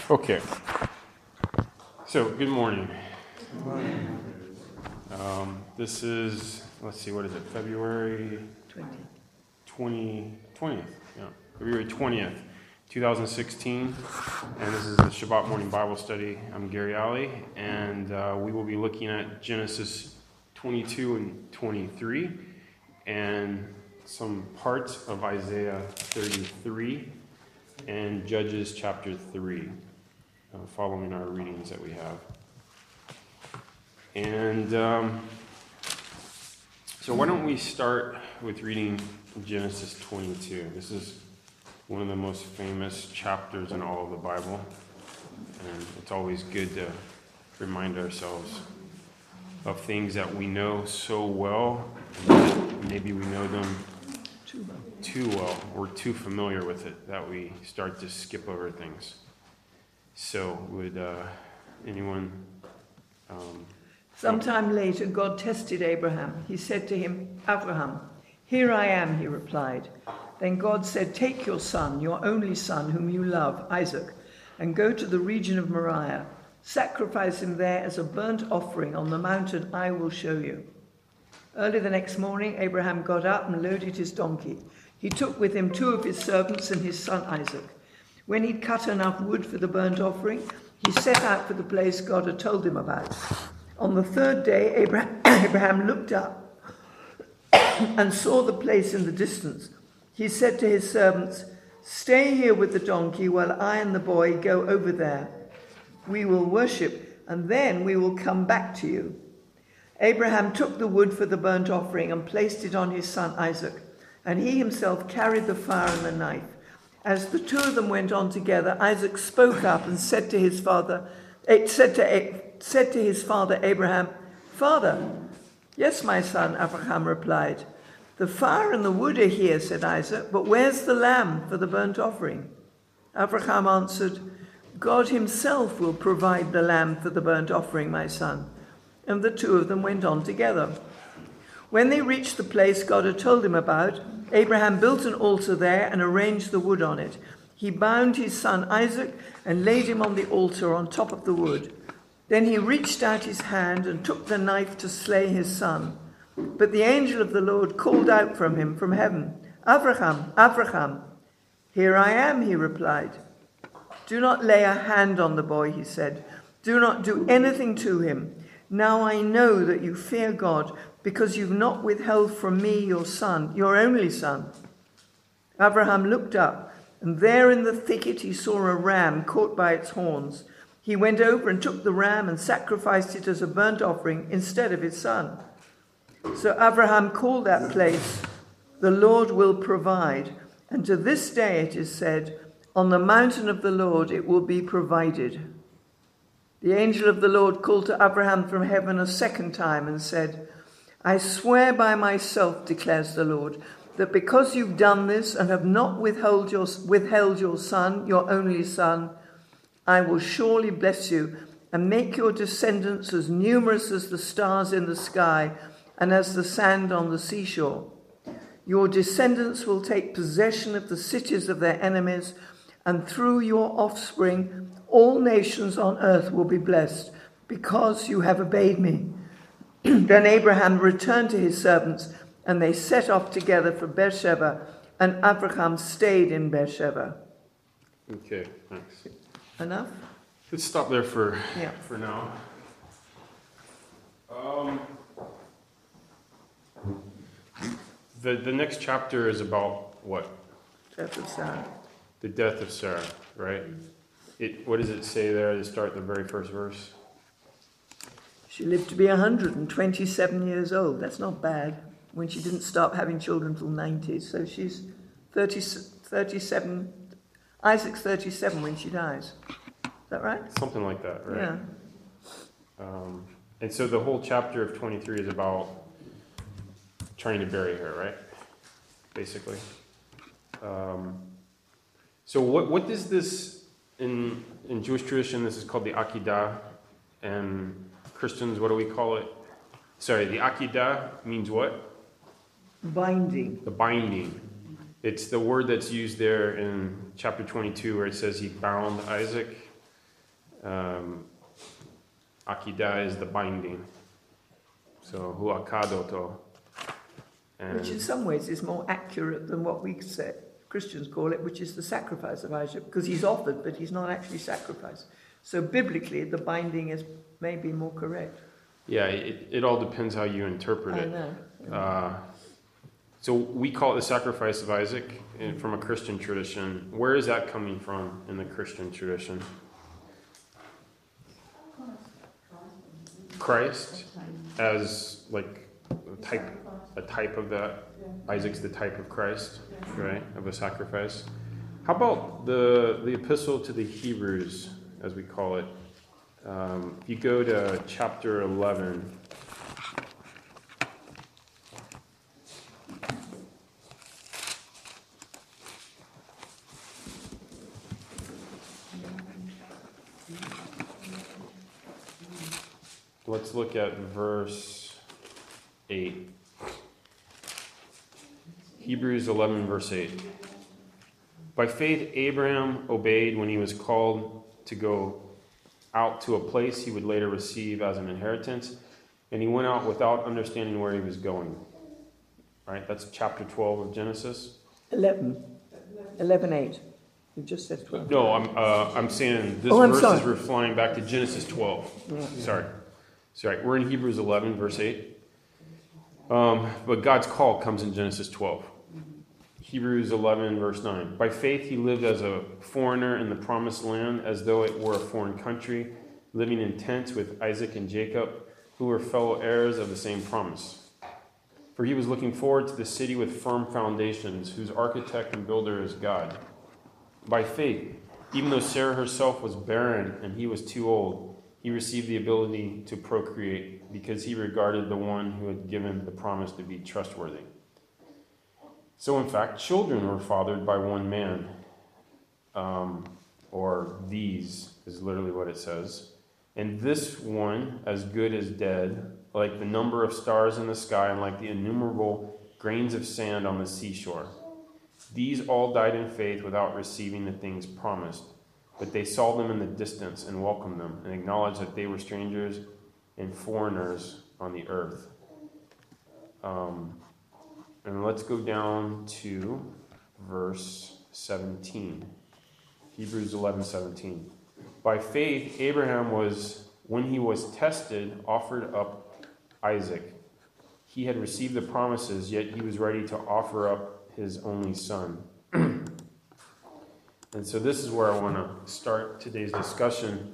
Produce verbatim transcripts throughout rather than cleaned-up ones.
Okay. So, good morning. Good morning. Um, this is, let's see, what is it? February twentieth. twentieth, yeah. February twentieth, twenty sixteen. And this is the Shabbat Morning Bible Study. I'm Gary Alley, and uh, we will be looking at Genesis twenty-two and twenty-three, and some parts of Isaiah thirty-three, and Judges chapter three. Uh, following our readings that we have. And um, so why don't we start with reading Genesis twenty-two. This is one of the most famous chapters in all of the Bible, and it's always good to remind ourselves of things that we know so well, and maybe we know them too well. too well, we're too familiar with it, that we start to skip over things. So, would uh, anyone... Um, Sometime later, God tested Abraham. He said to him, "Abraham, here I am," he replied. Then God said, "Take your son, your only son, whom you love, Isaac, and go to the region of Moriah. Sacrifice him there as a burnt offering on the mountain I will show you." Early the next morning, Abraham got up and loaded his donkey. He took with him two of his servants and his son Isaac. When he'd cut enough wood for the burnt offering, he set out for the place God had told him about. On the third day, Abraham, Abraham looked up and saw the place in the distance. He said to his servants, "Stay here with the donkey while I and the boy go over there. We will worship, and then we will come back to you." Abraham took the wood for the burnt offering and placed it on his son Isaac, and he himself carried the fire and the knife. As the two of them went on together, Isaac spoke up and said to his father, said to, said to his father Abraham, "Father." "Yes, my son," Abraham replied. "The fire and the wood are here," said Isaac, "but where's the lamb for the burnt offering?" Abraham answered, "God himself will provide the lamb for the burnt offering, my son." And the two of them went on together. When they reached the place God had told him about, Abraham built an altar there and arranged the wood on it. He bound his son Isaac and laid him on the altar on top of the wood. Then he reached out his hand and took the knife to slay his son. But the angel of the Lord called out from him from heaven, "Abraham, Abraham." "Here I am," he replied. "Do not lay a hand on the boy," he said. "Do not do anything to him. Now I know that you fear God, because you've not withheld from me your son, your only son." Abraham looked up, and there in the thicket he saw a ram caught by its horns. He went over and took the ram and sacrificed it as a burnt offering instead of his son. So Abraham called that place, "The Lord will provide." And to this day it is said, "On the mountain of the Lord it will be provided." The angel of the Lord called to Abraham from heaven a second time and said, "I swear by myself, declares the Lord, that because you've done this and have not withheld your, withheld your son, your only son, I will surely bless you and make your descendants as numerous as the stars in the sky and as the sand on the seashore. Your descendants will take possession of the cities of their enemies, and through your offspring all nations on earth will be blessed, because you have obeyed me." Then Abraham returned to his servants, and they set off together for Beersheba, and Abraham stayed in Beersheba. Okay, thanks. Enough? Let's stop there for yeah. for now. Um, the the next chapter is about what? Death of Sarah. The death of Sarah, right? It. What does it say there to start the very first verse? She lived to be one hundred twenty-seven years old. That's not bad, when she didn't start having children till ninety. So she's thirty, thirty-seven. Isaac's thirty-seven when she dies. Is that right? Something like that, right? Yeah. Um, and so the whole chapter of twenty-three is about trying to bury her, right? Basically. Um, so what what does this, in in Jewish tradition, this is called the Akedah, and Christians, what do we call it? Sorry, the Akedah means what? Binding. The binding. It's the word that's used there in chapter twenty-two where it says he bound Isaac. Um, Akidah is the binding. So huakadoto. Which in some ways is more accurate than what we say, Christians call it, which is the sacrifice of Isaac, because he's offered, but he's not actually sacrificed. So biblically, the binding is maybe more correct. Yeah, it, it all depends how you interpret I it. know. Uh, so we call it the sacrifice of Isaac and from a Christian tradition. Where is that coming from in the Christian tradition? Christ as like a type, a type of that. Isaac's the type of Christ, right? Of a sacrifice. How about the the epistle to the Hebrews, as we call it? Um, if you go to chapter eleven. Let's look at verse eight. Hebrews eleven, verse eight. By faith, Abraham obeyed when he was called to go out to a place he would later receive as an inheritance, and he went out without understanding where he was going. Right? That's chapter twelve of Genesis. eleven. eleven eight. You just said twelve. No, I'm uh, I'm saying this Oh, I'm verse sorry. is replying back to Genesis twelve. Yeah. Sorry. Sorry. We're in Hebrews eleven, verse eight. Um, but God's call comes in Genesis twelve. Hebrews eleven, verse nine. By faith he lived as a foreigner in the promised land, as though it were a foreign country, living in tents with Isaac and Jacob, who were fellow heirs of the same promise. For he was looking forward to the city with firm foundations, whose architect and builder is God. By faith, even though Sarah herself was barren and he was too old, he received the ability to procreate, because he regarded the one who had given the promise to be trustworthy. So, in fact, children were fathered by one man, um, or these is literally what it says. And this one, as good as dead, like the number of stars in the sky and like the innumerable grains of sand on the seashore. These all died in faith without receiving the things promised, but they saw them in the distance and welcomed them and acknowledged that they were strangers and foreigners on the earth. Um, and let's go down to verse seventeen. Hebrews eleven seventeen. By faith, Abraham was, when he was tested, offered up Isaac. He had received the promises, yet he was ready to offer up his only son. And so this is where I want to start today's discussion.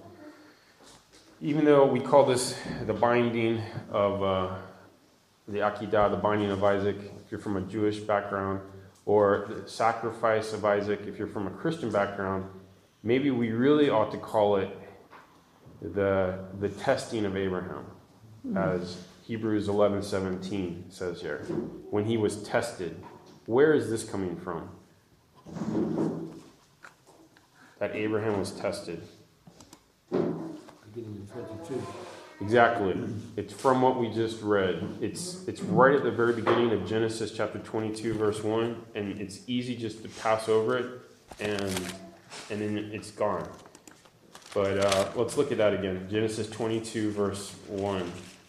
Even though we call this the binding of uh, the Akidah, the binding of Isaac, if you're from a Jewish background, or the sacrifice of Isaac, if you're from a Christian background, maybe we really ought to call it the the testing of Abraham, as Hebrews eleven seventeen says here. When he was tested. Where is this coming from? That Abraham was tested. Beginning in twenty-two. Exactly. It's from what we just read. It's it's right at the very beginning of Genesis chapter twenty-two, verse one, and it's easy just to pass over it, and and then it's gone. But uh, let's look at that again. Genesis twenty-two, verse one.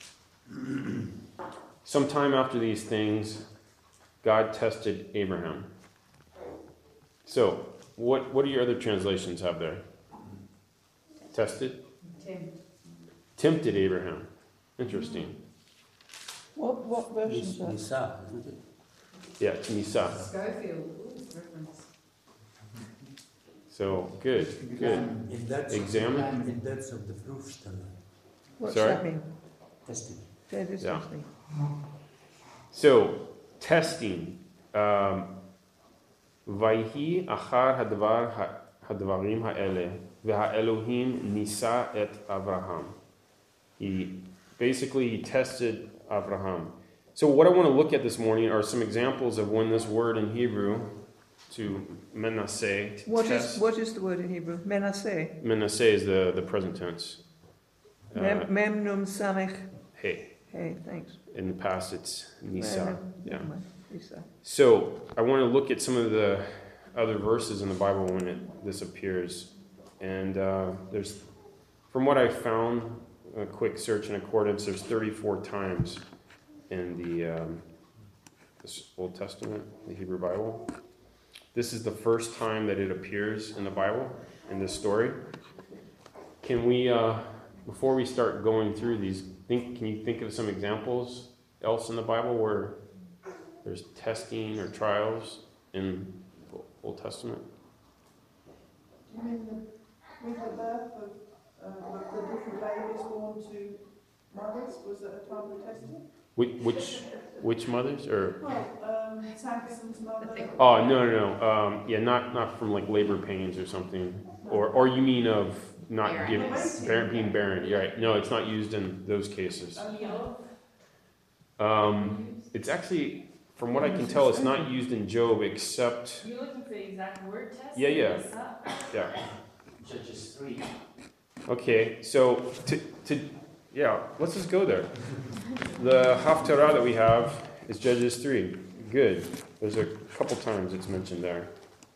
Sometime after these things, God tested Abraham. So, what what do your other translations have there? Tested? Tempt. Tempted Abraham. Interesting. What, what version is that? Nisa, isn't it? Yeah, it's Nisa. Schofield. Ooh, reference. So, good, good. In that Examine. In that of the proofstand. What's Sorry? that mean? Testing. That is Yeah. listening. So, testing. Um, Vayhi achar hadvar hadvarim ha'ele v'ha'elohim nisa et Avraham. He basically he tested Avraham. So what I want to look at this morning are some examples of when this word in Hebrew to menaseh, to What test. is what is the word in Hebrew? Menaseh. Menaseh is the, the present tense. Uh, Mem, mem num samech. hey, Hey, thanks. in the past it's nisa. Never- Yeah. never mind. Nisa. So I want to look at some of the other verses in the Bible when it, this appears, and uh, there's from what I found, a quick search in accordance, there's thirty-four times in the um, this Old Testament, the Hebrew Bible. This is the first time that it appears in the Bible, in this story. Can we, uh, before we start going through these, think? Can you think of some examples else in the Bible where there's testing or trials in the Old Testament? Do you mean the, with the birth of uh, the different babies born to mothers? Was that a time of testing? Which which, which mothers or? Well, um, Samson's mother. Oh no no no. Um, yeah, not not from like labor pains or something, or or you mean of not Barren. giving, barren, being barren? Yeah, right. No, it's not used in those cases. Um, it's actually, from what I can tell, it's not used in Job except. You're looking for the exact word test? Yeah, yeah. What's up? Yeah. Judges three. Okay, so to to yeah, let's just go there. The Haftarah that we have is Judges three. Good. There's a couple times it's mentioned there.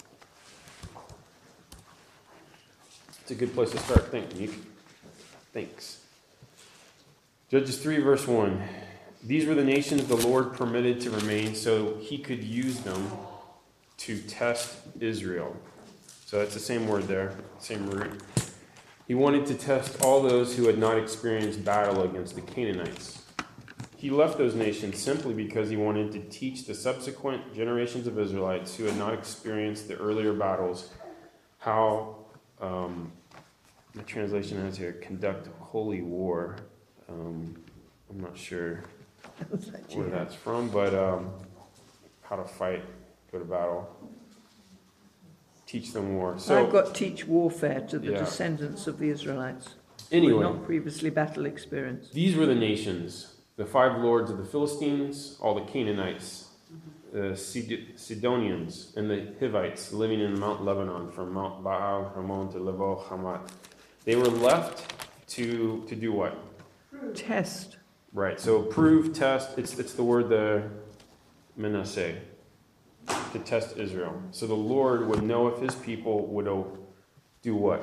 It's a good place to start thinking. Thanks. Judges three, verse one. These were the nations the Lord permitted to remain so he could use them to test Israel. So that's the same word there, same root. He wanted to test all those who had not experienced battle against the Canaanites. He left those nations simply because he wanted to teach the subsequent generations of Israelites who had not experienced the earlier battles how, um, the translation has here, conduct holy war. Um, I'm not sure where that's from, but um, how to fight, go to battle, teach them war. So I've got teach warfare to the Yeah. descendants of the Israelites who anyway, had not previously battle experience. these were the nations, the five lords of the Philistines, all the Canaanites, the Sid- Sidonians, and the Hivites living in Mount Lebanon, from Mount Baal Hamon to Lebo Hamath. They were left to to do what? Test. Right. So prove, test. It's it's the word the Manasseh, to test Israel. So the Lord would know if His people would o- do what?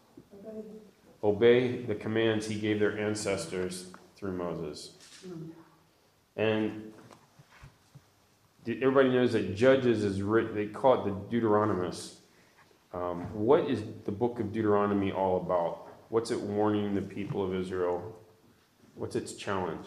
Obey the commands He gave their ancestors through Moses. And everybody knows that Judges is written, they call it the Deuteronomist. Um, what is the book of Deuteronomy all about? What's it warning the people of Israel? What's its challenge?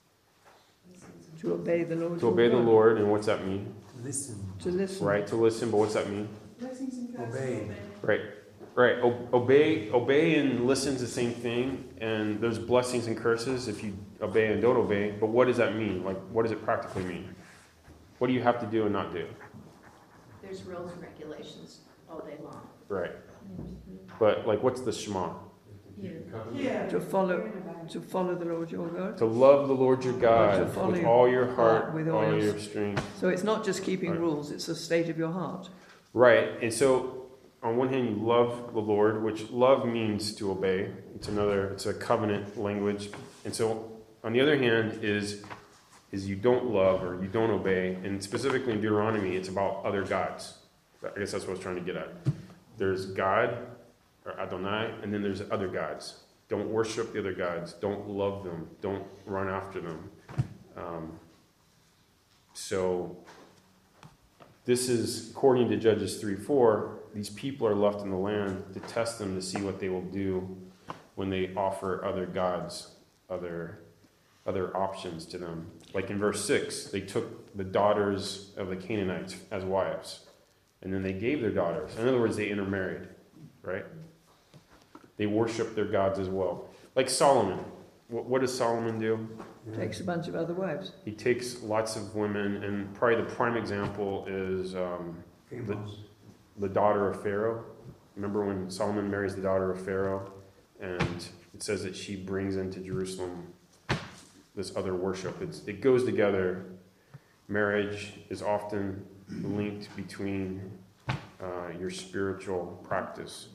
To obey the Lord. To your obey the God. Lord, and what's that mean? Listen. To listen. Right, to listen, but what's that mean? Blessings and curses. Obey. Right, right. O- obey, obey, and listen's the same thing. And there's blessings and curses if you obey and don't obey. But what does that mean? Like, what does it practically mean? What do you have to do and not do? There's rules and regulations all day long. Right. But like, what's the Shema? Yeah. To follow, to follow the Lord your God. To love the Lord your To God follow with your all your heart, heart, with with all all your your strength. So it's not just keeping Right. rules; it's a state of your heart. Right. And so, on one hand, you love the Lord, which love means to obey. It's another. It's a covenant language. And so, on the other hand, is is you don't love or you don't obey. And specifically in Deuteronomy, it's about other gods. I guess that's what I was trying to get at. There's God, or Adonai, and then there's other gods. Don't worship the other gods. Don't love them. Don't run after them. Um, so, this is, according to Judges three four, these people are left in the land to test them to see what they will do when they offer other gods, other, other options to them. Like in verse six, they took the daughters of the Canaanites as wives, and then they gave their daughters. In other words, they intermarried, right? They worship their gods as well. Like Solomon. What, what does Solomon do? Takes a bunch of other wives. He takes lots of women, and probably the prime example is um, the, the daughter of Pharaoh. Remember when Solomon marries the daughter of Pharaoh, and it says that she brings into Jerusalem this other worship. It's, it goes together. Marriage is often linked between uh, your spiritual practice.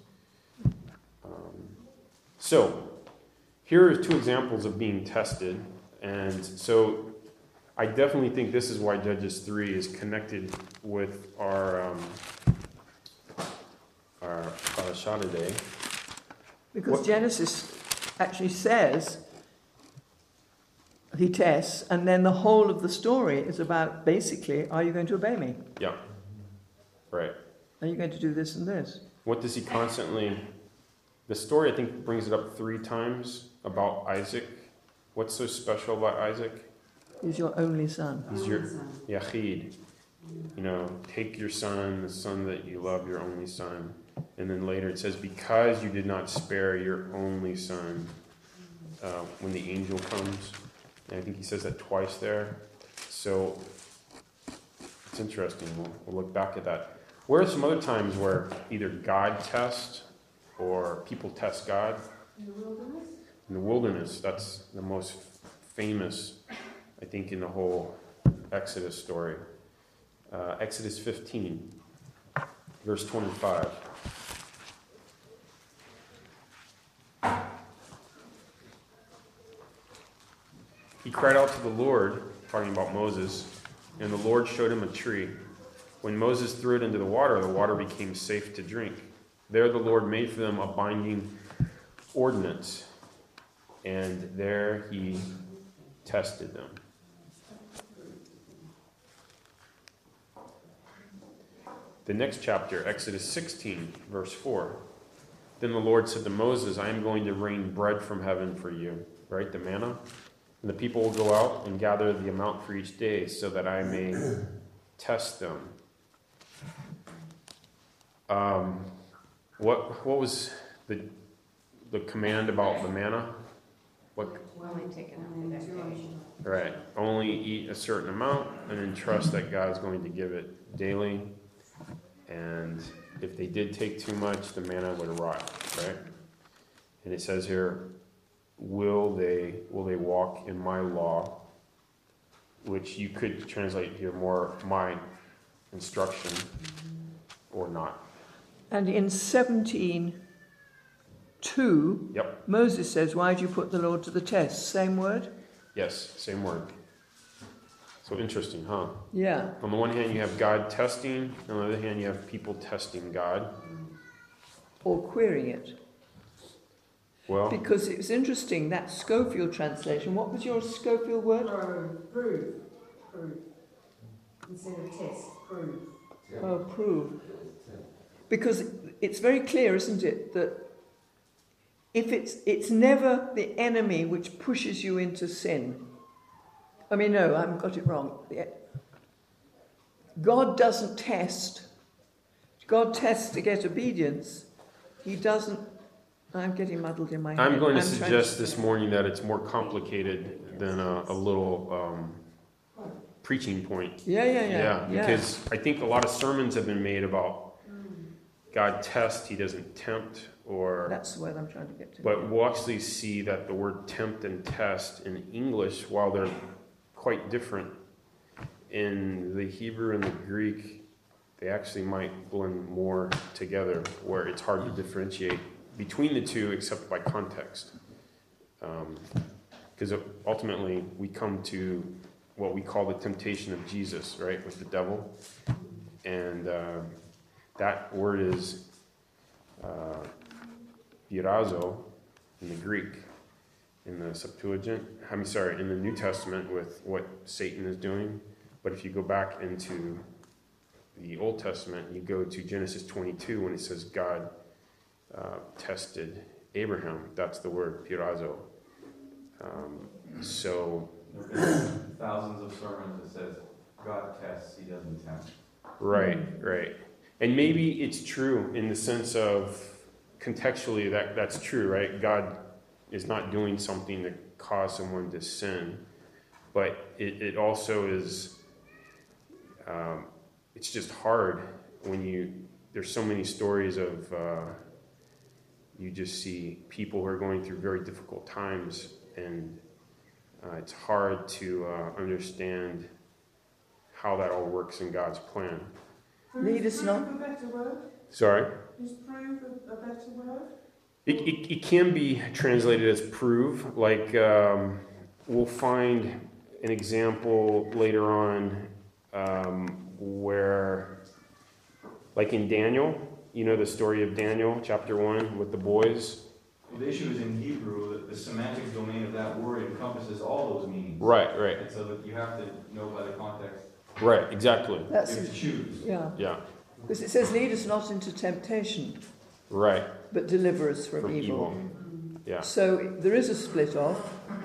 Um, so, here are two examples of being tested. And so, I definitely think this is why Judges three is connected with our um, our parasha today. Because What- Genesis actually says he tests, and then the whole of the story is about basically, are you going to obey me? Yeah. Right. Are you going to do this and this? What does he constantly... The story, I think, brings it up three times about Isaac. What's so special about Isaac? He's your only son. He's your Yachid. You know, take your son, the son that you love, your only son. And then later it says, because you did not spare your only son, uh, when the angel comes. And I think he says that twice there. So it's interesting. We'll, we'll look back at that. Where are some other times where either God tests or people test God? In the wilderness? In the wilderness, that's the most famous, I think, in the whole Exodus story. Uh, Exodus fifteen, verse twenty-five. He cried out to the Lord, talking about Moses, and the Lord showed him a tree. When Moses threw it into the water, the water became safe to drink. There the Lord made for them a binding ordinance, and there he tested them. The next chapter, Exodus sixteen, verse four. Then the Lord said to Moses, I am going to rain bread from heaven for you, right? The manna. And the people will go out and gather the amount for each day so that I may test them. Um, what what was the the command about the manna? What? Only taken up for that day. Right. Only eat a certain amount and then trust that God's going to give it daily. And if they did take too much, the manna would rot, right? And it says here, will they will they walk in my law, which you could translate here more my instruction or not. And in seventeen two, Yep. Moses says, why did you put the Lord to the test? Same word? Yes, same word. So interesting, huh? Yeah. On the one hand, you have God testing. On the other hand, you have people testing God. Or querying it. Well, Because it's interesting, that Schofield translation, what was your Schofield word? Prove, prove, prove. Instead of test, prove. Oh, prove. Because it's very clear, isn't it, that if it's it's never the enemy which pushes you into sin. I mean, no, I haven't got it wrong. God doesn't test. God tests to get obedience. He doesn't. I'm getting muddled in my head. I'm going to I'm trying suggest this morning that it's more complicated than a, a little um, preaching point. Yeah, yeah, yeah. Yeah, because I think a lot of sermons have been made about God tests, he doesn't tempt, or... That's the word I'm trying to get to. But we'll actually see that the word tempt and test in English, while they're quite different, in the Hebrew and the Greek, they actually might blend more together, where it's hard to differentiate between the two except by context. Because um, ultimately, we come to what we call the temptation of Jesus, right, with the devil. And uh, that word is uh, pirazo in the Greek. In the Septuagint, I'm sorry, in the New Testament with what Satan is doing. But if you go back into the Old Testament, you go to Genesis twenty-two when it says God uh, tested Abraham. That's the word, pirazo. Um, so... Thousands of sermons that says God tests, he doesn't tempt. Right, right. And maybe it's true in the sense of contextually that that's true, right? God is not doing something to cause someone to sin, but it, it also is, um, it's just hard when you, there's so many stories of, uh, you just see people who are going through very difficult times, and uh, it's hard to uh, understand how that all works in God's plan. Lead us Is not- prove a better word? Sorry? Is prove a, a better word? It, it, it can be translated as prove. Like, um, we'll find an example later on um, where, like in Daniel, you know the story of Daniel, chapter one, with the boys. the issue is in Hebrew, that the semantic domain of that word encompasses all those meanings. Right, right, And so that you have to know by the context, right, exactly. you That's have to choose. yeah. Yeah, Because it says, lead us not into temptation, right, but deliver us from, from evil. evil. Yeah, So there is a split off.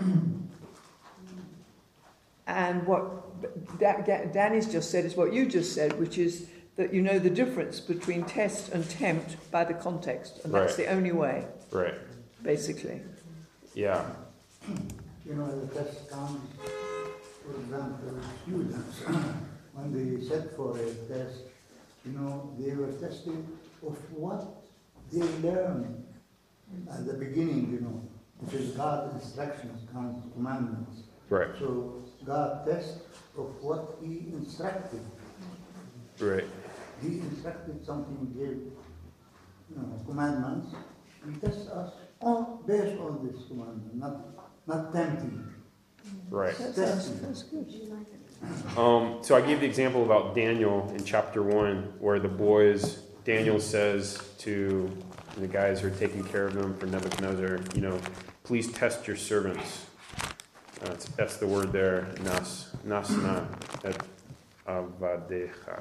And what Da- Da- Danny's just said is what you just said, which is that you know the difference between test and tempt by the context. And that's Right. the only way, right, basically. yeah, You know, the test comes, for example, students, when they set for a test, you know, they were tested of what they learned at the beginning, you know, which is God's instructions, God's commandments. right, So God tests of what He instructed. right, He instructed something, He gave, you know, commandments. He tests us on, based on this commandment, not, not tempting. right. That's, that's, that's good. Um, so I gave the example about Daniel in chapter one, where the boys, Daniel says to the guys who are taking care of them for Nebuchadnezzar, you know, please test your servants. Uh, that's, that's the word there, nas, nasna, et avadecha.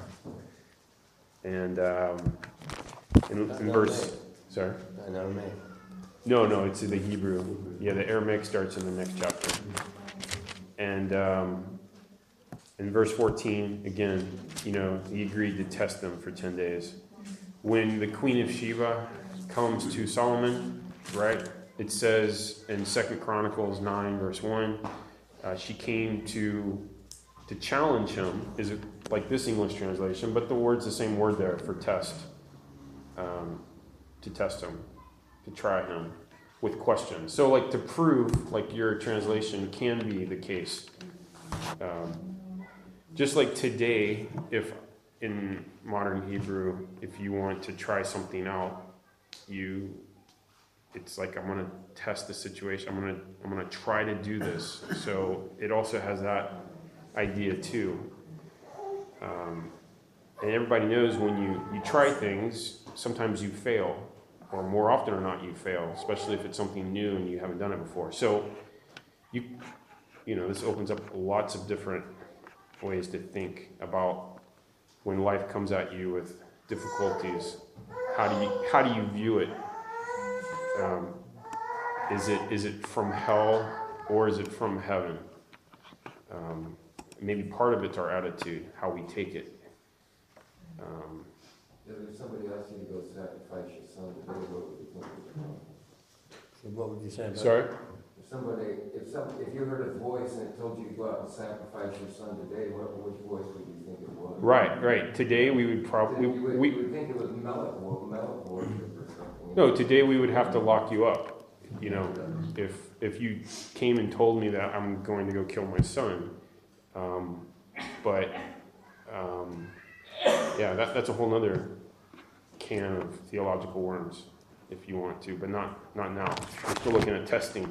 And um, in, in verse, sorry? In Aramaic. No, no, it's in the Hebrew. Yeah, the Aramaic starts in the next chapter. And um, in verse fourteen, again, you know, he agreed to test them for ten days. When the Queen of Sheba comes to Solomon, right, it says in Second Chronicles nine, verse one, uh, she came to to challenge him, is it like this English translation, but the word's the same word there for test, um, to test him, to try him with questions. So like to prove, like your translation can be the case. Um, just like today, if in modern Hebrew, if you want to try something out, you, it's like, I'm going to test the situation. I'm going to, I'm going to try to do this. So it also has that idea too. Um, and everybody knows when you, you try things, sometimes you fail, or more often or not you fail, especially if it's something new and you haven't done it before. So you, you know, this opens up lots of different ways to think about when life comes at you with difficulties. How do you, how do you view it? Um, is it, is it from hell or is it from heaven? Um, maybe part of it's our attitude, how we take it. Um, If somebody asked you to go sacrifice your son today, what would you think was wrong? So what would you say about sorry? If somebody, if some, if you heard a voice and it told you to go out and sacrifice your son today, what, which voice would you think it was? Right, right. Today we would probably, You would, we, you would think it was Melech, Melech worship or something. no, today we would have to lock you up. You know, if, if you came and told me that I'm going to go kill my son, um, but, um, yeah, that, that's a whole nother can of theological worms, if you want to, but not not now. We're still looking at testing.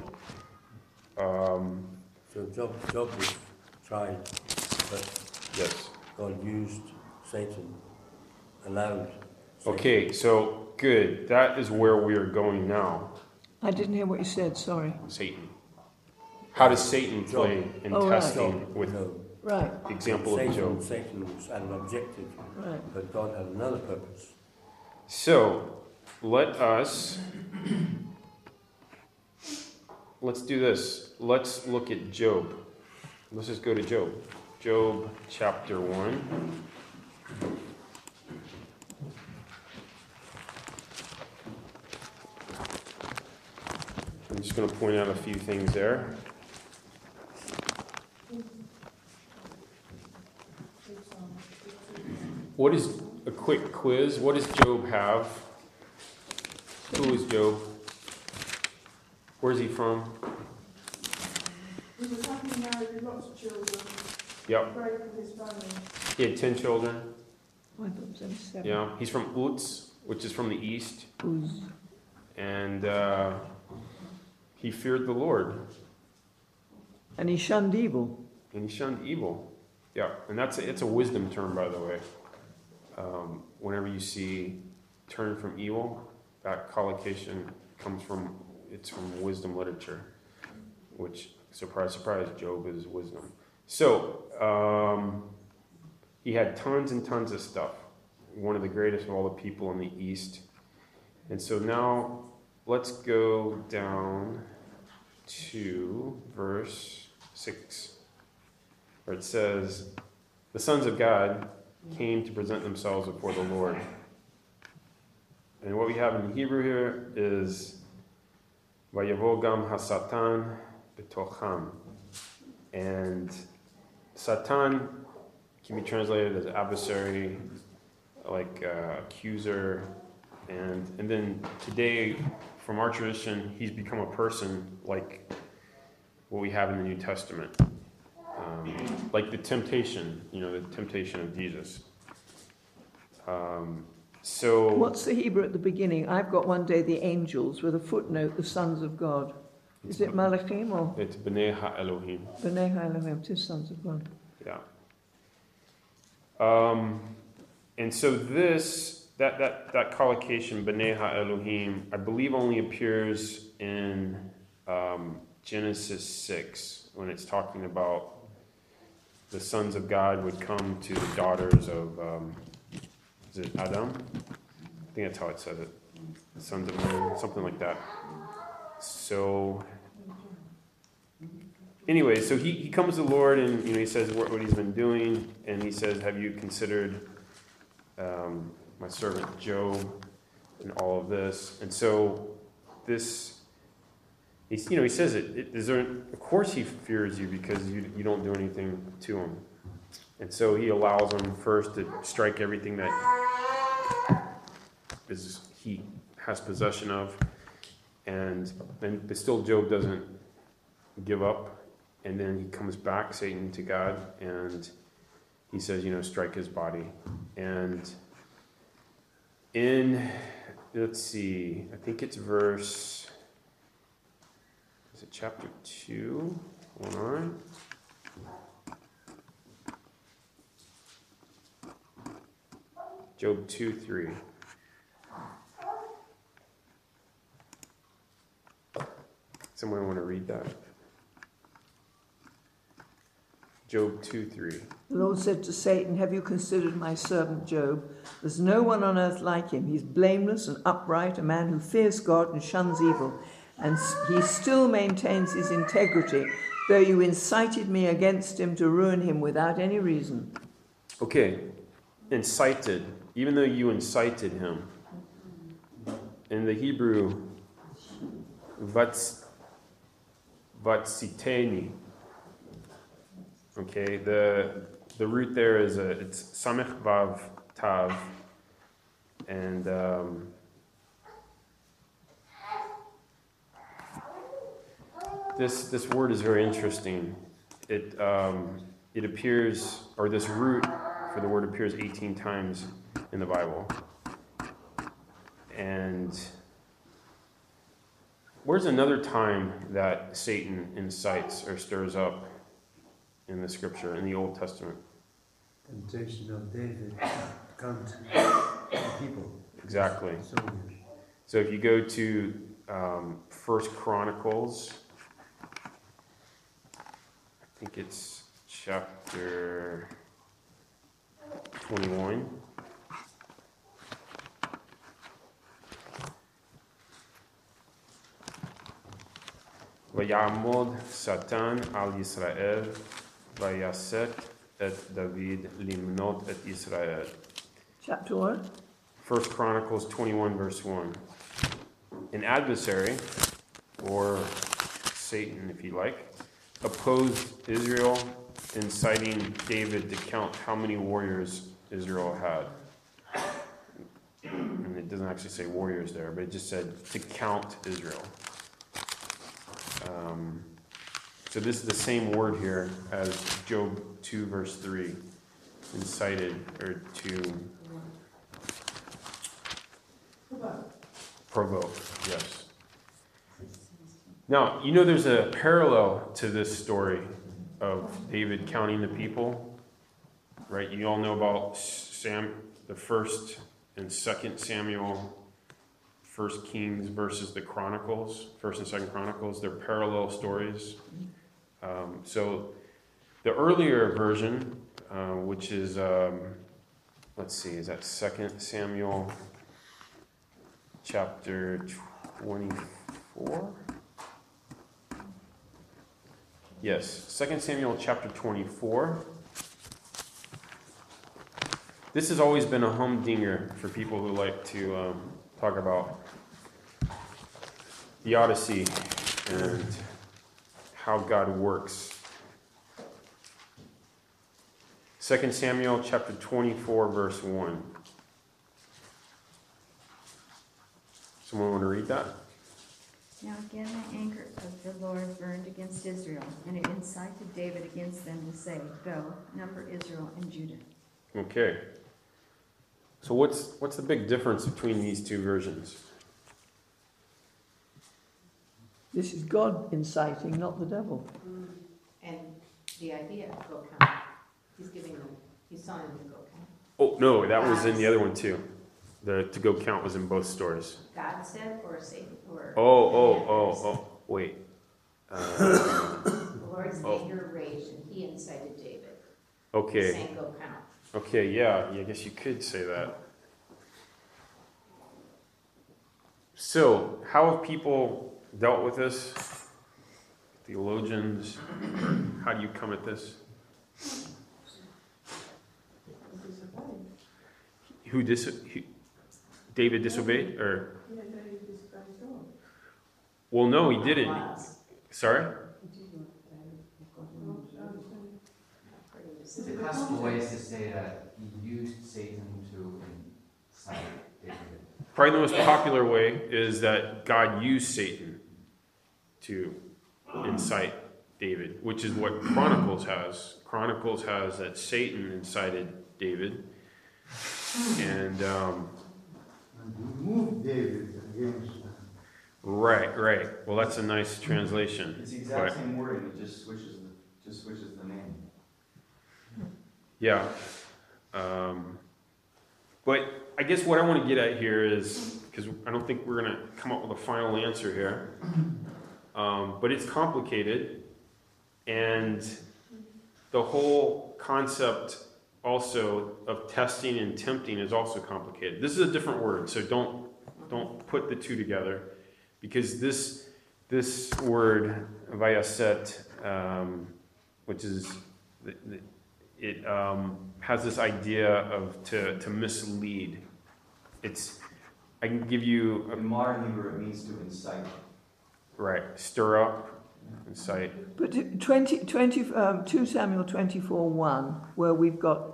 Um, So Job, Job was tried, but yes. God used Satan, allowed Satan. Okay, so good. That is where we are going now. I didn't hear what you said, sorry. Satan. How does Satan play in Oh, right. testing Job, with no. Right, the example of Satan, Job? Satan was had an objective, right. but God had another purpose. So, let us, let's do this. Let's look at Job. Let's just go to Job. Job chapter one. I'm just going to point out a few things there. What is a quick quiz? What does Job have? Who is Job? Where's he from? He was happily married with lots of children, Yep. great with his family. He had ten children. I thought it was only seven. Yeah. He's from Uz, which is from the east. Uz. And uh, he feared the Lord. And he shunned evil. And he shunned evil. Yeah. And that's a, it's a wisdom term, by the way. Um, whenever you see turn from evil, that collocation comes from it's from wisdom literature, which, surprise, surprise, Job is wisdom. So, um, he had tons and tons of stuff. One of the greatest of all the people in the East. And so now, let's go down to verse six, where it says, the sons of God came to present themselves before the Lord. And what we have in Hebrew here is Vayavo gam hasatan betocham. And Satan can be translated as adversary, like uh, accuser, and and then today, from our tradition, he's become a person like what we have in the New Testament, um, like the temptation, you know, the temptation of Jesus. Um, so What's the Hebrew at the beginning? I've got one day the angels with a footnote, the sons of God. Is it Malachim or it's B'nai Ha-Elohim. B'nai Ha-Elohim, it is sons of God. Yeah. Um, and so this, that, that, that collocation, B'nai Ha-Elohim, I believe only appears in um, Genesis six, when it's talking about the sons of God would come to the daughters of, um, is it Adam? I think that's how it says it. The sons of man, something like that. So, anyway, so he, he comes to the Lord and, you know, he says what, what he's been doing, and he says, have you considered um, my servant Job and all of this? And so this, he's, you know, he says it, it is there, of course he fears you because you, you don't do anything to him. And so he allows him first to strike everything that is he has possession of. And then, but still Job doesn't give up. And then he comes back, Satan, to God, and he says, you know, strike his body. And in, let's see, I think it's verse, is it chapter two? Hold on. Job two, three. Someone want to read that? Job two, three. The Lord said to Satan, have you considered my servant Job? There's no one on earth like him. He's blameless and upright, a man who fears God and shuns evil. And he still maintains his integrity, though you incited me against him to ruin him without any reason. Okay, incited. Even though you incited him. In the Hebrew, vats, vatsiteni. Okay, the the root there is a it's samech vav tav, and um, this this word is very interesting. It um, it appears, or this root for the word appears eighteen times in the Bible. And where's another time that Satan incites or stirs up in the scripture, in the Old Testament? Temptation of David to come to the people. Exactly. Soldiers. So if you go to um, First Chronicles, I think it's chapter twenty-one. Vayamod Satan al Yisrael, vayaset et David limnot et Israel. Chapter what? First Chronicles twenty-one, verse one. An adversary, or Satan if you like, opposed Israel, inciting David to count how many warriors Israel had. And it doesn't actually say warriors there, but it just said to count Israel. Um, so this is the same word here as Job two, verse three, incited, or to provoke, yes. Now, you know there's a parallel to this story of David counting the people, right? You all know about Sam, the first and second Samuel First Kings versus the Chronicles, First and Second Chronicles. They're parallel stories. Um, so the earlier version, uh, which is, um, let's see, is that Second Samuel chapter twenty-four? Yes, Second Samuel chapter twenty-four. This has always been a humdinger for people who like to um, talk about the Odyssey and how God works. Second Samuel chapter twenty-four, verse one. Someone want to read that? Now again the anger of the Lord burned against Israel, and it incited David against them to say, Go, number Israel and Judah. Okay. So what's what's the big difference between these two versions? This is God inciting, not the devil. And the idea of go count, he's giving them, he's telling them to go count. Oh no, that was in the other one too. The to go count was in both stories. God said, or Satan, or. Oh, oh, oh, oh, wait. Uh, The Lord's oh. anger raged, and he incited David. okay. Saying go count. Okay, yeah, yeah, I guess you could say that. So, how have people dealt with this? Theologians, how do you come at this? Who dis? Who, David disobeyed, or? Yeah, no, he disobeyed God. Well, no, he didn't. Was. Sorry. The classical way is to say that he used Satan to incite David. Probably the most popular way is that God used Satan to incite David, which is what Chronicles has. Chronicles has that Satan incited David. And, um, And he moved David against them. right, right. Well, that's a nice translation. It's the exact But, same wording, it just switches, the just switches the name. yeah. Um, but I guess what I want to get at here is, because I don't think we're going to come up with a final answer here, um, but it's complicated, and the whole concept also of testing and tempting is also complicated. This is a different word, so don't don't put the two together, because this this word vayaset, um, which is the, the, it um, has this idea of to to mislead. It's I can give you a, In modern Hebrew, it means to incite. right stir up, incite. But twenty, twenty, um, two Samuel twenty-four one, where we've got,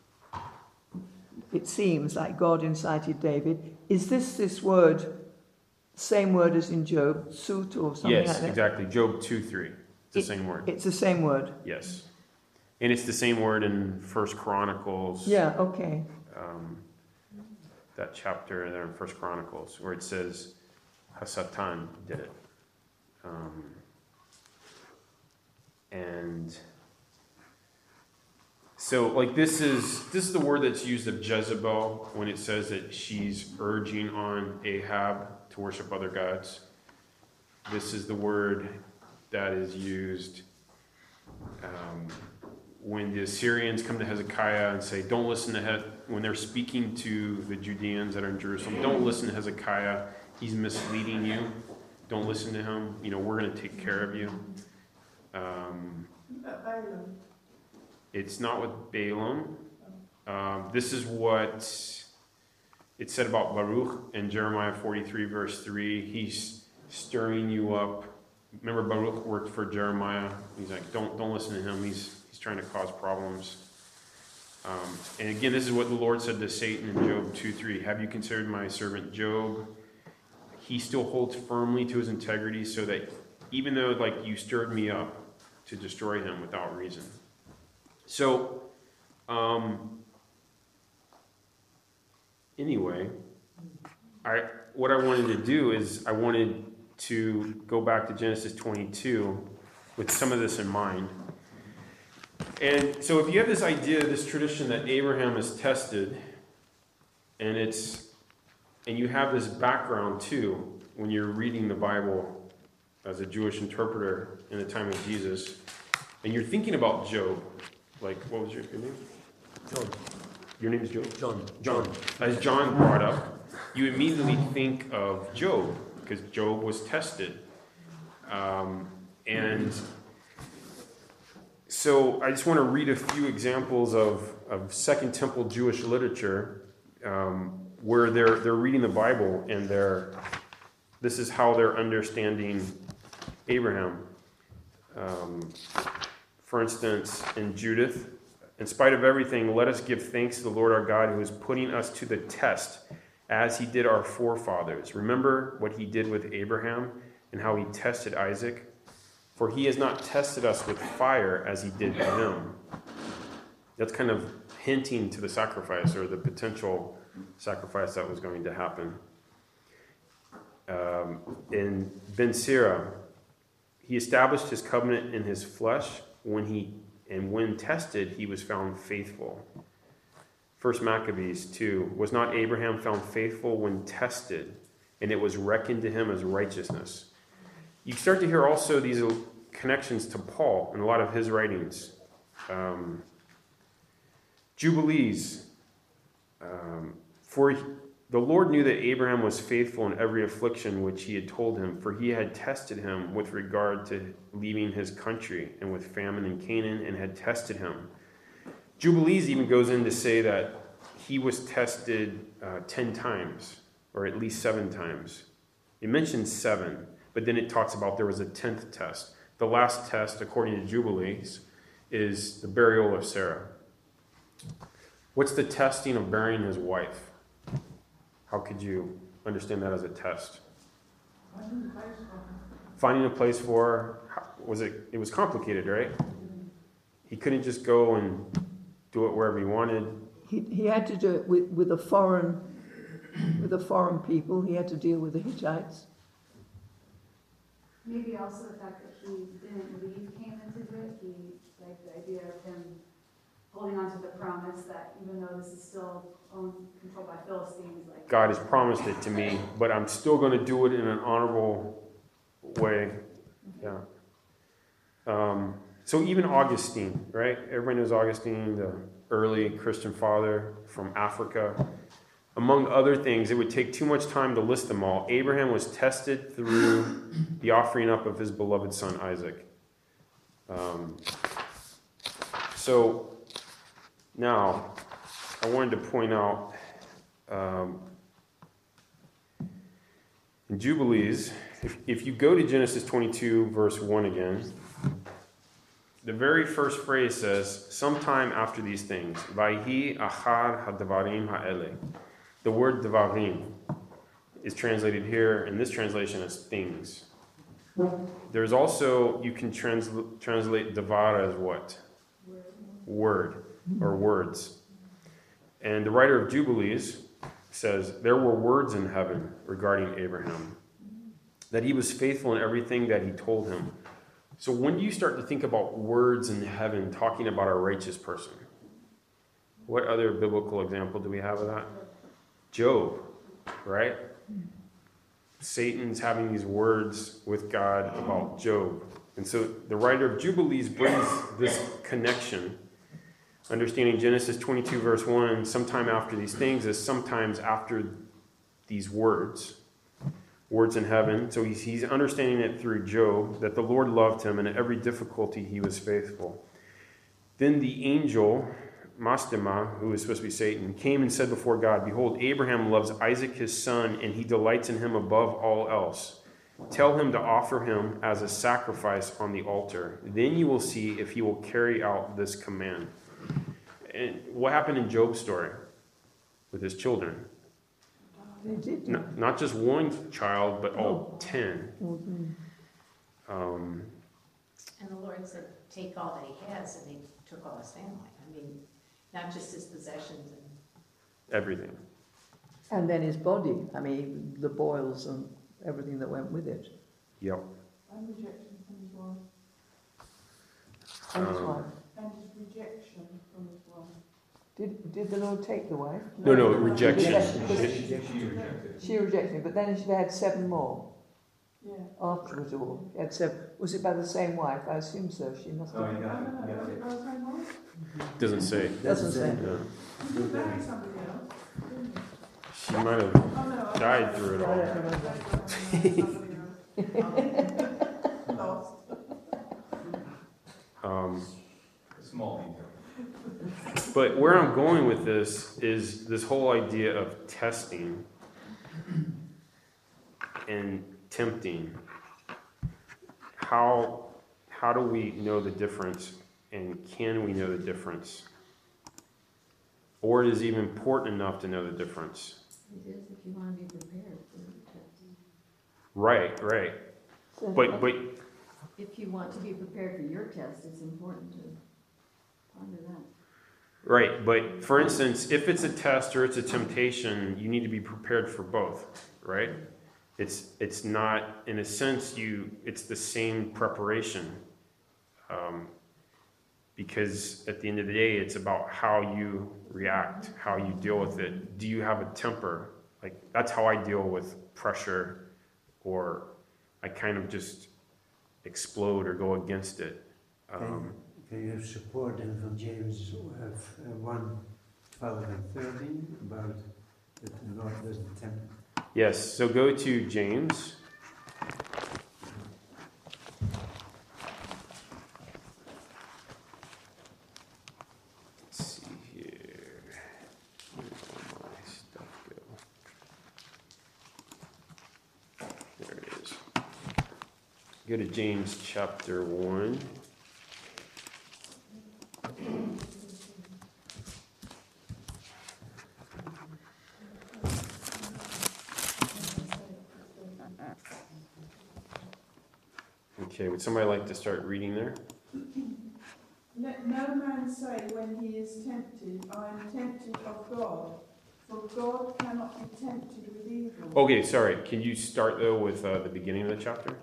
it seems like God incited David. Is this this word, same word as in Job, sut or something Yes, like that? exactly. Job two three. It's the It- same word. It's the same word. Yes, and it's the same word in First Chronicles. Yeah, okay. Um, that chapter there in First Chronicles where it says Hasatan did it. Um, and so like this is this is the word that's used of Jezebel when it says that she's urging on Ahab to worship other gods. This is the word that is used um, when the Assyrians come to Hezekiah and say, don't listen to he-, when they're speaking to the Judeans that are in Jerusalem, don't listen to Hezekiah, he's misleading you. Don't listen to him. You know, we're going to take care of you. Um, At Balaam. it's not with Balaam. Um, this is what it said about Baruch in Jeremiah forty-three, verse three. He's stirring you up. Remember, Baruch worked for Jeremiah. He's like, don't don't listen to him. He's he's trying to cause problems. Um, and again, this is what the Lord said to Satan in Job two three. Have you considered my servant Job? He still holds firmly to his integrity, so that even though like you stirred me up to destroy him without reason. So, um, anyway, I what I wanted to do is I wanted to go back to Genesis twenty-two with some of this in mind. And so if you have this idea, this tradition that Abraham is tested, and it's and you have this background too when you're reading the Bible as a Jewish interpreter in the time of Jesus, and you're thinking about Job. Like, what was your, your name? John. Your name is Job? John. John. As John brought up, you immediately think of Job, because Job was tested. Um, and so I just want to read a few examples of, of Second Temple Jewish literature um, where they're they're reading the Bible and they're this is how they're understanding Abraham. Um, for instance, in Judith, in spite of everything, let us give thanks to the Lord our God who is putting us to the test as he did our forefathers. Remember what he did with Abraham and how he tested Isaac? For he has not tested us with fire as he did him. That's kind of hinting to the sacrifice or the potential sacrifice that was going to happen. Um, in Ben Sira, he established his covenant in his flesh when he and when tested, he was found faithful. First Maccabees two, was not Abraham found faithful when tested, and it was reckoned to him as righteousness? You start to hear also these connections to Paul in a lot of his writings. Um, Jubilees. Um, for the Lord knew that Abraham was faithful in every affliction which he had told him, for he had tested him with regard to leaving his country and with famine in Canaan, and had tested him. Jubilees even goes in to say that he was tested uh, ten times, or at least seven times. It mentions seven, but then it talks about there was a tenth test. The last test, according to Jubilees, is the burial of Sarah. What's the testing of burying his wife? How could you understand that as a test? Finding a place for her. Was it? It was complicated, right? He couldn't just go and do it wherever he wanted. He, he had to do it with, with a foreign, with a foreign people. He had to deal with the Hittites. Maybe also the fact that he didn't leave Canaan to do it. He, like the idea of him holding on to the promise that even though this is still owned, controlled by Philistines, like God has promised it to me, but I'm still going to do it in an honorable way. Yeah. Um, so even Augustine, right? Everybody knows Augustine, the early Christian father from Africa. Among other things, it would take too much time to list them all. Abraham was tested through the offering up of his beloved son Isaac. Um, so now, I wanted to point out um, in Jubilees, if, if you go to Genesis twenty-two, verse one again, the very first phrase says, sometime after these things, Vayhi achar hadvarim ha'ele. The word devarim is translated here in this translation as things. There's also, you can transl- translate devar as what? Word, or words. And the writer of Jubilees says, there were words in heaven regarding Abraham, that he was faithful in everything that he told him. So when do you start to think about words in heaven talking about a righteous person? What other biblical example do we have of that? Job, right? Satan's having these words with God about Job. And so the writer of Jubilees brings this connection, understanding Genesis twenty-two, verse one, sometime after these things is sometimes after these words, words in heaven. So he's, he's understanding it through Job, that the Lord loved him, and in every difficulty he was faithful. Then the angel, Mastema, who is supposed to be Satan, came and said before God, behold, Abraham loves Isaac his son, and he delights in him above all else. Tell him to offer him as a sacrifice on the altar. Then you will see if he will carry out this command. And what happened in Job's story with his children? They did. Not, not just one child, but all ten. Um, And the Lord said, take all that he has, and he took all his family. I mean, not just his possessions and everything. And then his body. I mean, the boils and everything that went with it. Yep. And rejection from his wife. And his Um, wife. And his rejection from his wife. Did, did the Lord take the wife? No, no, rejection. Rejection. She rejected. She rejected it, but then she had seven more Yeah. afterwards all. She had seven. Was it by the same wife? I assume so. She must No, have. you I got it, don't know, you got was it. it by the same one? Doesn't say. Doesn't say. No. Did you marry somebody else? Didn't you? She might have Oh, no, I- died through it I all. don't remember. Lost. Um, Small detail. but where I'm going with this is this whole idea of testing and tempting. How how do we know the difference, and can we know the difference? Or is it even important enough to know the difference? It is if you want to be prepared for the testing. Right, right. But but If you want to be prepared for your test, it's important to ponder that. right, but for instance, if it's a test or it's a temptation, you need to be prepared for both, right? It's it's not, in a sense, you it's the same preparation, um, because at the end of the day, it's about how you react, how you deal with it. Do you have a temper? Like that's how I deal with pressure, or I kind of just explode or go against it. Um, Can you have support then from James uh, one, twelve and thirteen about that the Lord doesn't tempt? yes, so go to James. Let's see here. Where did all my stuff go? There it is. Go to James chapter one. Okay, would somebody like to start reading there? Let no man say when he is tempted, I am tempted of God, for God cannot be tempted with evil. Okay, sorry. Can you start though with uh, the beginning of the chapter?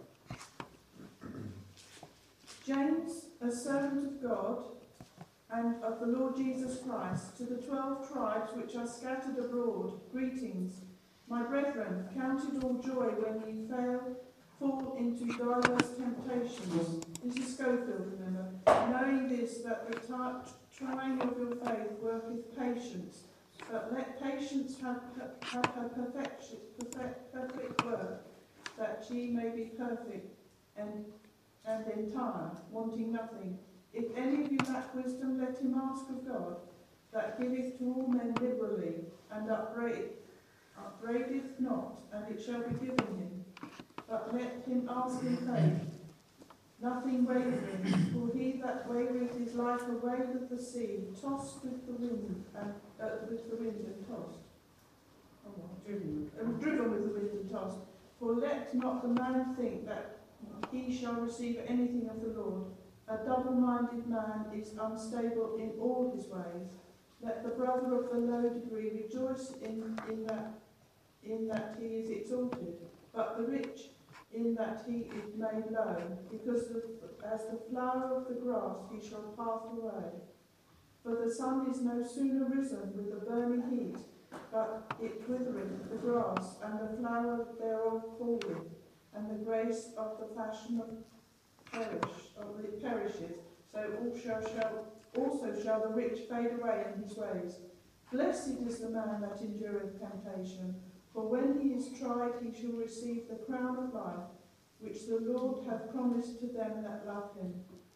James, a servant of God and of the Lord Jesus Christ, to the twelve tribes which are scattered abroad, greetings. My brethren, count it all joy when ye fail, fall into diverse temptations. This is Schofield, remember. Knowing this, that the t- trying of your faith worketh patience. But let patience have, have her perfection, perfect, perfect work, that ye may be perfect and and entire, wanting nothing. If any of you lack wisdom, let him ask of God, that giveth to all men liberally, and upbraid, upbraideth not, and it shall be given him. But let him ask in faith, nothing wavering, for he that wavereth is like a wave of the sea, tossed with the wind, and uh, with the wind and tossed. Oh, well, driven, uh, driven with the wind and tossed. For let not the man think that he shall receive anything of the Lord. A double-minded man is unstable in all his ways. Let the brother of the low degree rejoice in, in that in that he is exalted, but the rich in that he is made low, because the, as the flower of the grass he shall pass away. For the sun is no sooner risen with the burning heat, but it withereth the grass, and the flower thereof falleth, and the grace of the fashion of perish, of it perishes. So also shall, also shall the rich fade away in his ways. Blessed is the man that endureth temptation, for when he is tried he shall receive the crown of life, which the Lord hath promised to them that love him.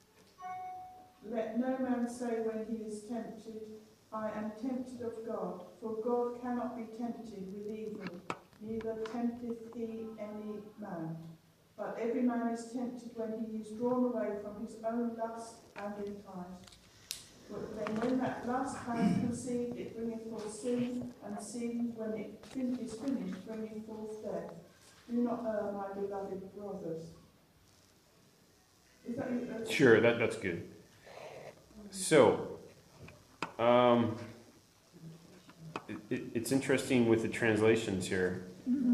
Let no man say when he is tempted, I am tempted of God, for God cannot be tempted with evil, neither tempteth he any man. But every man is tempted when he is drawn away from his own lust and enticed. But then when that lust hath conceived, it bringeth forth sin, and sin, when it fin- is finished, bringeth forth death. Do not err, my beloved brothers. Is that uh, Sure, that, that's good. So, um, it, it, it's interesting with the translations here.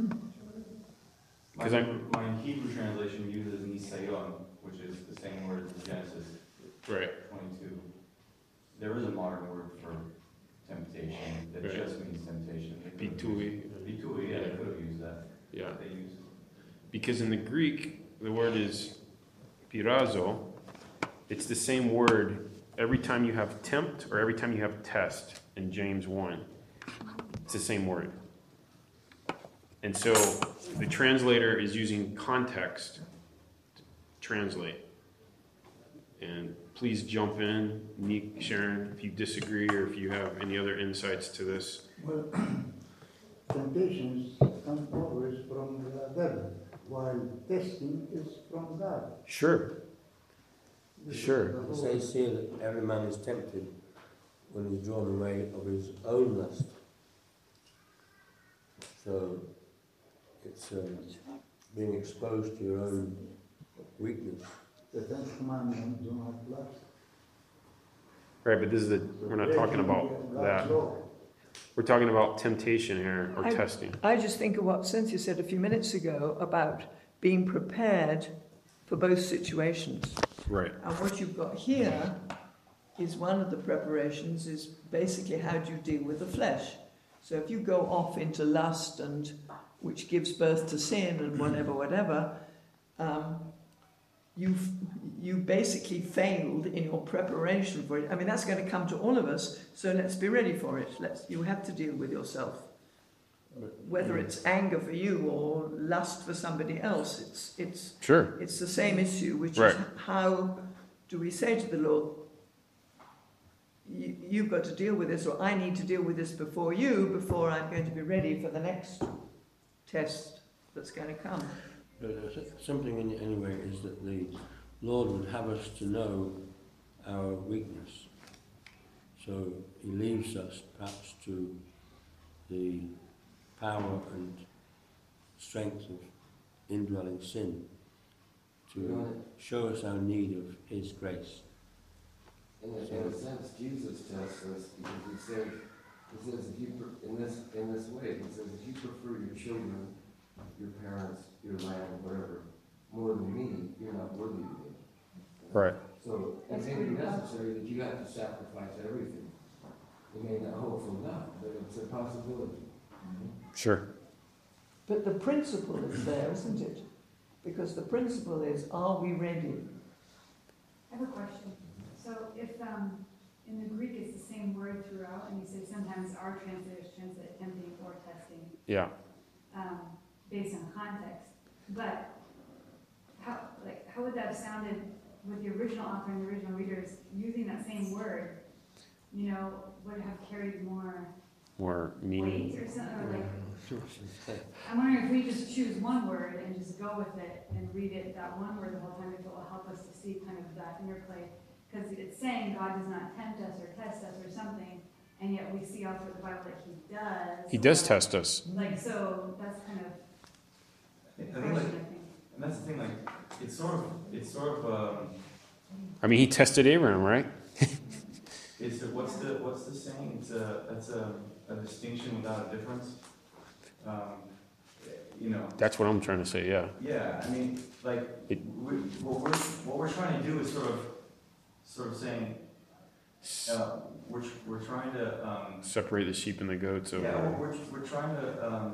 My, 'Cause I'm- my Hebrew translation uses nisayon, which is the same word in Genesis Right. twenty-two. There is a modern word for temptation, that Right. just means temptation. They could've Bitui. used- Bitui, yeah, they could have used that. Yeah. They used it. Because in the Greek, the word is pirazo. It's the same word every time you have tempt or every time you have test in James one. It's the same word. And so the translator is using context to translate. And please jump in, Nick, Sharon, if you disagree or if you have any other insights to this. Well, temptations come always from the devil, while testing is from God. Sure. Sure. It says here that every man is tempted when he's drawn away of his own lust. So it's um, being exposed to your own weakness. The tenth commandment, do not lust. Right, but this is the, we're not talking about that. We're talking about temptation here, or I- testing. I just think of what Cynthia said a few minutes ago about being prepared for both situations. Right. And what you've got here is one of the preparations is basically how do you deal with the flesh. So if you go off into lust and which gives birth to sin and whatever, whatever, um, you've you basically failed in your preparation for it. I mean, that's going to come to all of us, so let's be ready for it. Let's you have to deal with yourself. Whether it's anger for you or lust for somebody else, it's it's Sure. it's the same issue, which Right. is how do we say to the Lord, you, you've got to deal with this, or I need to deal with this before you, before I'm going to be ready for the next test that's going to come. But uh, something in it anyway is that the Lord would have us to know our weakness. So he leaves us perhaps to the power and strength of indwelling sin to show us our need of his grace. In a, in a sense, Jesus tests us because he says, he says, if you, pre- in this, in this way, he says, if you prefer your children, your parents, your land, whatever, more than me, you're not worthy of me. Right. So it may be necessary that you have to sacrifice everything. You may not hopefully not, but it's a possibility. Sure. But the principle is there, isn't it? Because the principle is, are we ready? I have a question. So if, um, in the Greek it's the same word throughout, and you say sometimes our translators translate tempting or testing, Yeah. um, based on context, but how, like, how would that have sounded with the original author and the original readers using that same word? You know, would it have carried more Or meaning. weight or something, or like, I'm wondering if we just choose one word and just go with it and read it, that one word the whole time, if it will help us to see kind of that interplay. Because it's saying God does not tempt us or test us or something, and yet we see all through the Bible that he does. He does test us. Like, so that's kind of I the think, like, question, I think. and that's the thing, like, it's sort of, it's sort of, um, I mean, he tested Abraham, right? it's, a- what's the, what's the saying? It's a, that's a, a distinction without a difference. Um, you know. That's what I'm trying to say, yeah. Yeah, I mean, like, It- we, what we're, what we're trying to do is sort of, sort of saying, uh, we're, we're trying to, um, Separate the sheep and the goats yeah, over we're, we're trying to, um,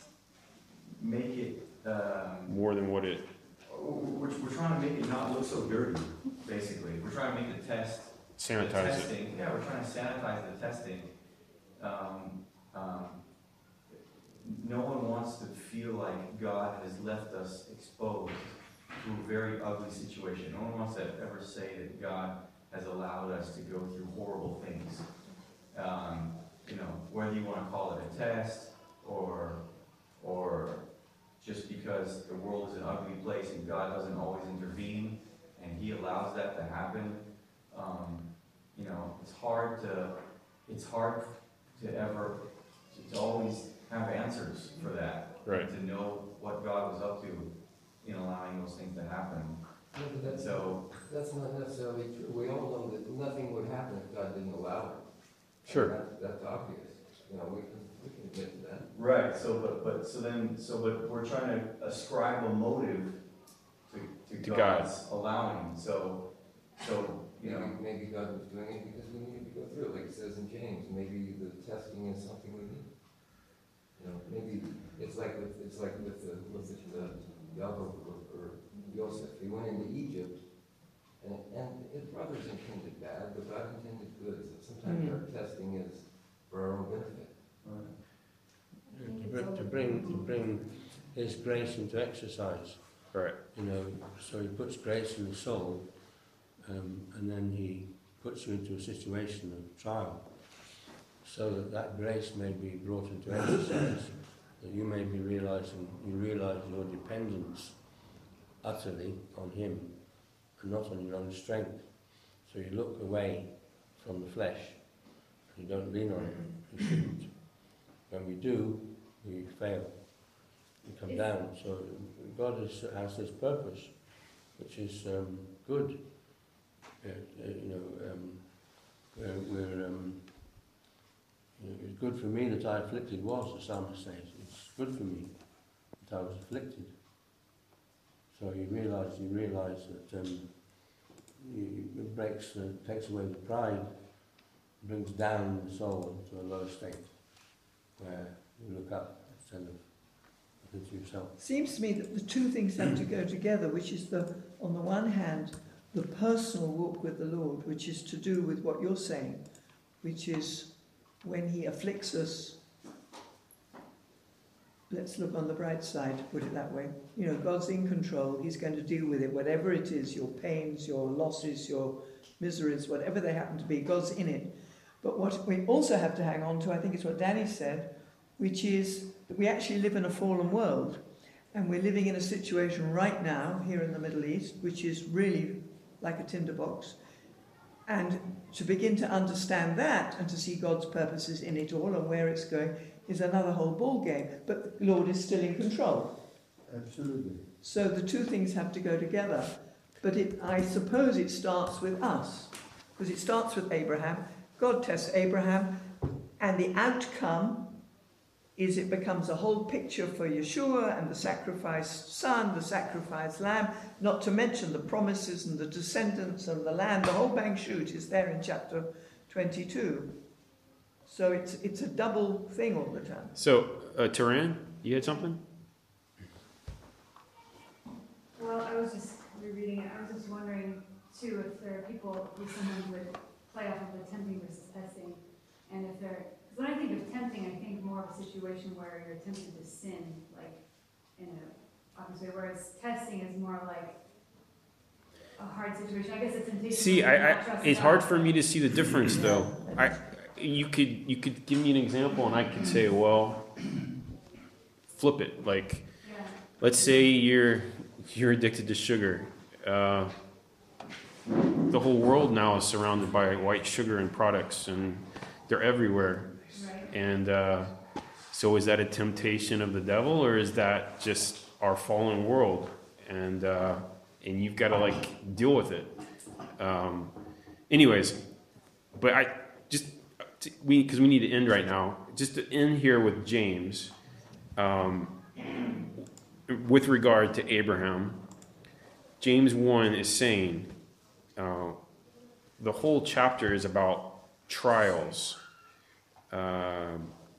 make it, um, more than what it we're, we're trying to make it not look so dirty, basically. We're trying to make the test, the sanitizes. testing, yeah, we're trying to sanitize the testing. Um, um, no one wants to feel like God has left us exposed to a very ugly situation. No one wants to ever say that God has allowed us to go through horrible things. Um, you know, whether you want to call it a test or, or just because the world is an ugly place and God doesn't always intervene and he allows that to happen. Um, you know, it's hard to, it's hard to ever, to always have answers for that. Right. To know what God was up to in allowing those things to happen. Yeah, but that's, So, that's not necessarily true. We all know that nothing would happen if God didn't allow it. Sure. That, that's obvious. You know, we can, we can admit to that. right, so, but, but, so then, so, but we're trying to ascribe a motive to, to To God. God's allowing. So, so Maybe, Yeah. maybe God was doing it because we needed to go through it, like it says in James. Maybe the testing is something we need. You know, maybe it's like with it's like with the with the Yaakov or, or Yosef. He went into Egypt, and, and his brothers intended bad, but God intended good. So sometimes Mm. our testing is for our own benefit. To bring, to bring to bring His grace into exercise. Right. You know, so He puts grace in the soul, um, and then He puts you into a situation of trial, so that that grace may be brought into exercise, that you may be realizing, you realize your dependence utterly on Him, and not on your own strength. So you look away from the flesh, you don't lean on it, you shouldn't. When we do, we fail. We come down. So God is, has this purpose, which is um, good. Uh, uh, you know, um, we're, we're um, you know, it's good for me that I afflicted was, the psalmist says. It's good for me that I was afflicted. So you realise, you realise that um, you, it breaks, uh, takes away the pride, brings down the soul to a lower state, where you look up instead of looking to yourself. Seems to me that the two things have to go together, which is the, on the one hand, the personal walk with the Lord, which is to do with what you're saying, which is when He afflicts us, let's look on the bright side, put it that way. You know, God's in control. He's going to deal with it, whatever it is, your pains, your losses, your miseries, whatever they happen to be, God's in it. But what we also have to hang on to, I think it's what Danny said, which is that we actually live in a fallen world, and we're living in a situation right now here in the Middle East, which is really like a tinderbox. And to begin to understand that and to see God's purposes in it all and where it's going is another whole ball game. But the Lord is still in control. Absolutely. So the two things have to go together. But it, I suppose it starts with us, because it starts with Abraham. God tests Abraham, and the outcome is it becomes a whole picture for Yeshua and the sacrificed son, the sacrificed lamb, not to mention the promises and the descendants and the land. The whole bang shoot is there in chapter twenty-two. So it's it's a double thing all the time. So, uh, Taran, you had something? Well, I was just rereading it. I was just wondering, too, if there are people who sometimes would play off of the tempting versus testing. And if they're, because when I think of tempting, I think more of a situation where you're tempted to sin, like in a obvious way, whereas testing is more like a hard situation. I guess it's temptation. See, I, I it's hard for me to see the difference, though. Yeah. I, you could you could give me an example, and I could say, well, flip it. Like, Yeah. let's say you're you're addicted to sugar. Uh, the whole world now is surrounded by white sugar and products, and they're everywhere. Right. And uh, so, is that a temptation of the devil, or is that just our fallen world? And uh, and you've got to like deal with it. Um, anyways, but I just we because we need to end right now. Just to end here with James, um, with regard to Abraham, James one is saying uh, the whole chapter is about trials. Uh,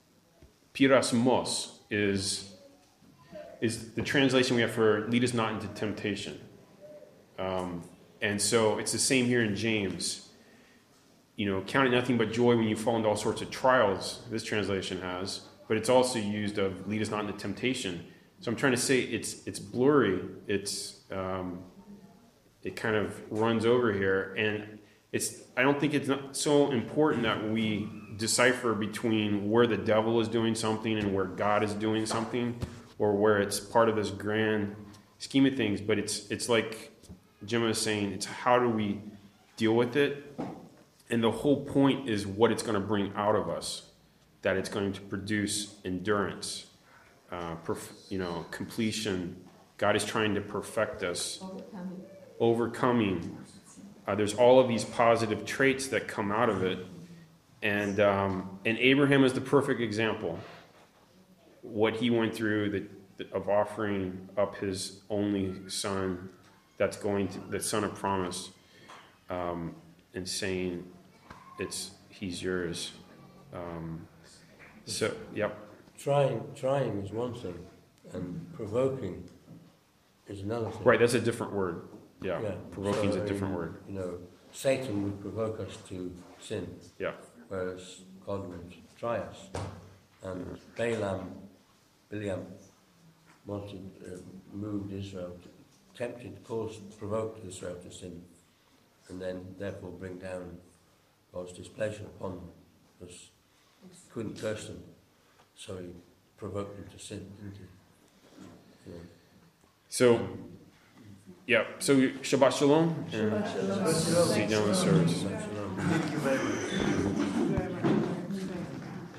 Pirasmos is is the translation we have for lead us not into temptation. Um, and so it's the same here in James. You know, count it nothing but joy when you fall into all sorts of trials, this translation has, but it's also used of lead us not into temptation. So I'm trying to say it's it's blurry, it's um, it kind of runs over here, and it's I don't think it's not so important that we decipher between where the devil is doing something and where God is doing something, or where it's part of this grand scheme of things, but it's it's like Jim was saying, it's how do we deal with it? And the whole point is what it's going to bring out of us, that it's going to produce endurance, uh, perf- you know, completion. God is trying to perfect us, Overcoming. overcoming. Uh, there's all of these positive traits that come out of it. And um, and Abraham is the perfect example. What he went through the, the, of offering up his only son, that's going to the son of promise. Um, and saying it's he's yours. Um, so, yep. Trying, trying is one thing, and provoking is another thing. Right, that's a different word. Yeah, Yeah. provoking is So, a different um, word. You know, Satan would provoke us to sin. Yeah. Whereas God would try us. And Balaam, Biliam, wanted, uh, moved Israel, to, tempted, caused, provoked Israel to sin, and then therefore bring down God's displeasure upon them, because he couldn't curse them, so he provoked them to sin, didn't he? Yeah. So, yeah, so Shabbat Shalom. And Shabbat Shalom. see you down in the service. Shabbat Shalom. Thank you very much.